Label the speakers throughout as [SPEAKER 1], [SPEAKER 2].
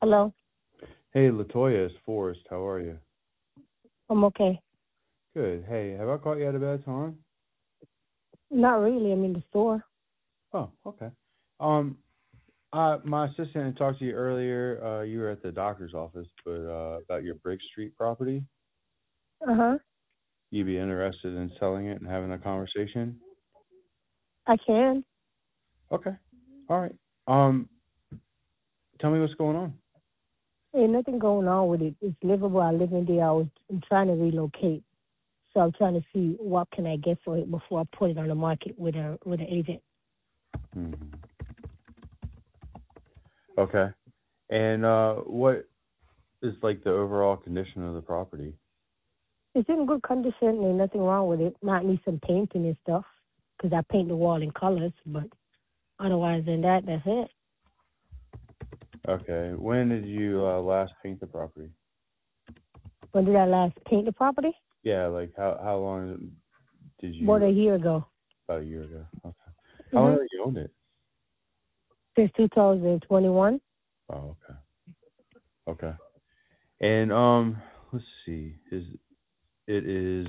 [SPEAKER 1] Hello.
[SPEAKER 2] Hey, Latoya, it's Forrest. How are you?
[SPEAKER 1] I'm okay.
[SPEAKER 2] Good. Hey, have I caught you at a bad time?
[SPEAKER 1] Not really. I'm in the store.
[SPEAKER 2] Oh, okay. Um, my assistant had talked to you earlier. You were at the doctor's office, but about your Brick Street property.
[SPEAKER 1] Uh huh.
[SPEAKER 2] You'd be interested in selling it and having a conversation?
[SPEAKER 1] I can.
[SPEAKER 2] Okay. All right. Um, tell me what's going on.
[SPEAKER 1] Ain't nothing going on with it. It's livable. I live in there. I'm trying to relocate, so I'm trying to see what can I get for it before I put it on the market with an agent.
[SPEAKER 2] Hmm. Okay. And what is like the overall condition of the property?
[SPEAKER 1] It's in good condition. Ain't nothing wrong with it. Might need some painting and stuff, 'cause I paint the wall in colors. But otherwise than that, that's it.
[SPEAKER 2] Okay. When did you last paint the property?
[SPEAKER 1] When did I last paint the property?
[SPEAKER 2] Yeah, like how long did
[SPEAKER 1] About
[SPEAKER 2] you?
[SPEAKER 1] a year ago.
[SPEAKER 2] About a year ago. Okay. How long
[SPEAKER 1] Mhm.
[SPEAKER 2] have you owned it?
[SPEAKER 1] Since 2021.
[SPEAKER 2] Oh, okay. Okay. And let's see. It is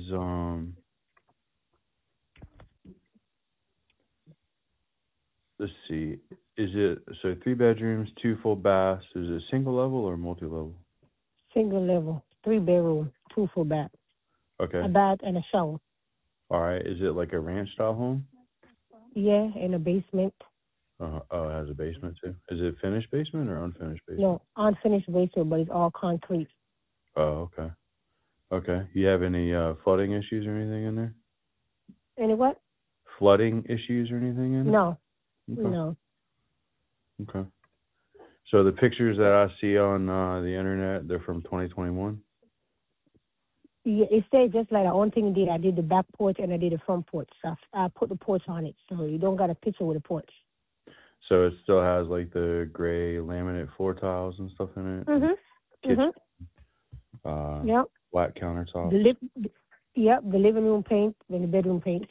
[SPEAKER 2] let's see. Is it so 3 bedrooms, 2 full baths? Is it single level or multi level?
[SPEAKER 1] Single level, 3 bedroom, 2 full bath, a
[SPEAKER 2] Okay.
[SPEAKER 1] bath and a shower.
[SPEAKER 2] All right. Is it like a ranch style home?
[SPEAKER 1] Yeah, in a basement.
[SPEAKER 2] Oh, it has a basement too. Is it finished basement or unfinished basement?
[SPEAKER 1] No, unfinished basement, but it's all concrete.
[SPEAKER 2] Oh, okay. Okay. You have any flooding issues or anything in there?
[SPEAKER 1] Any what?
[SPEAKER 2] Flooding issues or anything in it?
[SPEAKER 1] No,
[SPEAKER 2] Okay.
[SPEAKER 1] no.
[SPEAKER 2] Okay. So the pictures that I see on the internet, they're from 2021.
[SPEAKER 1] Yeah, it said just like the only thing I did, I did the back porch and I did the front porch. So I put the porch on it, so you don't got a picture with the porch.
[SPEAKER 2] So it still has like the gray laminate floor tiles and stuff in it, and
[SPEAKER 1] Mhm.
[SPEAKER 2] kitchen,
[SPEAKER 1] Mhm.
[SPEAKER 2] uh,
[SPEAKER 1] Yep.
[SPEAKER 2] flat
[SPEAKER 1] The
[SPEAKER 2] countertops.
[SPEAKER 1] lip. Yep. The living room paint and the bedroom paint.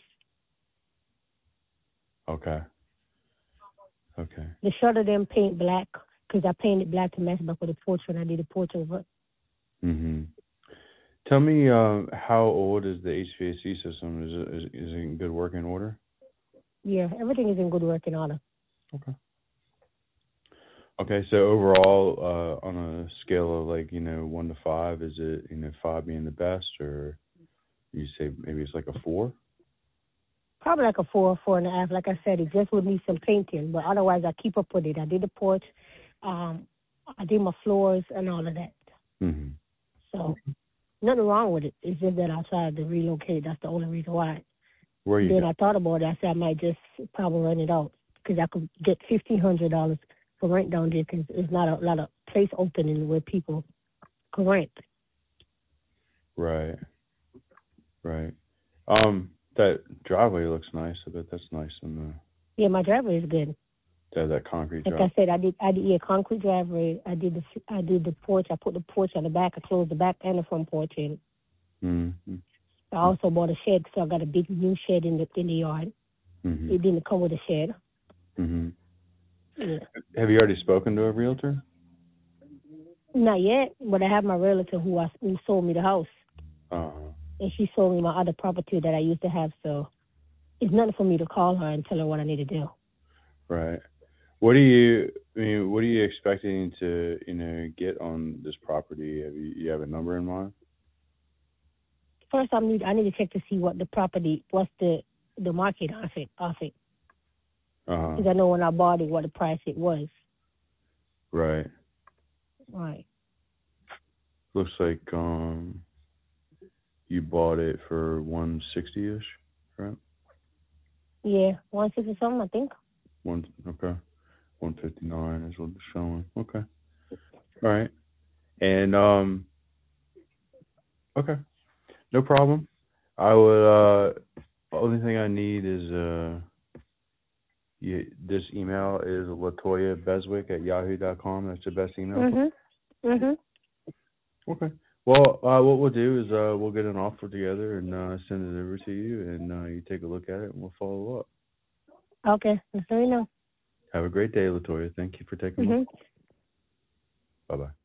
[SPEAKER 2] Okay. Okay.
[SPEAKER 1] The shutter them paint black because I painted black to match back with the porch when I did the porch over.
[SPEAKER 2] Mhm. Tell me, how old is the HVAC system? Is it in good working order?
[SPEAKER 1] Yeah, everything is in good working order.
[SPEAKER 2] Okay. Okay. So overall, on a scale of like 1 to 5, is it five being the best, or you say maybe it's like a 4?
[SPEAKER 1] Probably like a 4, 4.5. Like I said, it just would need some painting, but otherwise I keep up with it. I did the porch, um, I did my floors and all of that.
[SPEAKER 2] Mhm.
[SPEAKER 1] So nothing wrong with it. It's just that I tried to relocate. That's the only reason why.
[SPEAKER 2] Where are you
[SPEAKER 1] Then
[SPEAKER 2] going?
[SPEAKER 1] I thought about it. I said I might just probably rent it out because I could get $1,500 for rent down there because there's not a lot of place opening where people can rent.
[SPEAKER 2] Right. Right. That driveway looks nice. I bet that's nice and
[SPEAKER 1] Yeah, my driveway is good.
[SPEAKER 2] that concrete
[SPEAKER 1] Like I
[SPEAKER 2] drive.
[SPEAKER 1] said, I did yeah, concrete driveway. I did the porch. I put the porch on the back. I closed the back and the front porch in.
[SPEAKER 2] Mm-hmm.
[SPEAKER 1] I also bought a shed, so I got a big new shed in the yard.
[SPEAKER 2] Mm-hmm.
[SPEAKER 1] It didn't come with a shed.
[SPEAKER 2] Mm-hmm.
[SPEAKER 1] Yeah.
[SPEAKER 2] Have you already spoken to a realtor?
[SPEAKER 1] Not yet, but I have my relative who sold me the house,
[SPEAKER 2] Uh-huh.
[SPEAKER 1] and she sold me my other property that I used to have. So it's nothing for me to call her and tell her what I need to do.
[SPEAKER 2] Right. What are you expecting to, get on this property? You have a number in mind?
[SPEAKER 1] First, I need to check to see what's the market off it,
[SPEAKER 2] Uh-huh.
[SPEAKER 1] because I know when I bought it what the price it was.
[SPEAKER 2] Right.
[SPEAKER 1] Right.
[SPEAKER 2] Looks like you bought it for 160-ish, right?
[SPEAKER 1] Yeah, 160 something, I think.
[SPEAKER 2] Okay. 159 is what it's showing. Okay. All right. And okay. No problem. I would only thing I need is this email is latoyabeswick@yahoo.com. That's the best email.
[SPEAKER 1] Mhm. Mhm.
[SPEAKER 2] Okay. Well, what we'll do is we'll get an offer together and send it over to you, and you take a look at it, and we'll follow up.
[SPEAKER 1] Okay, just let me know.
[SPEAKER 2] Have a great day, Latoya. Thank you for taking my
[SPEAKER 1] Mhm.
[SPEAKER 2] call. Bye bye.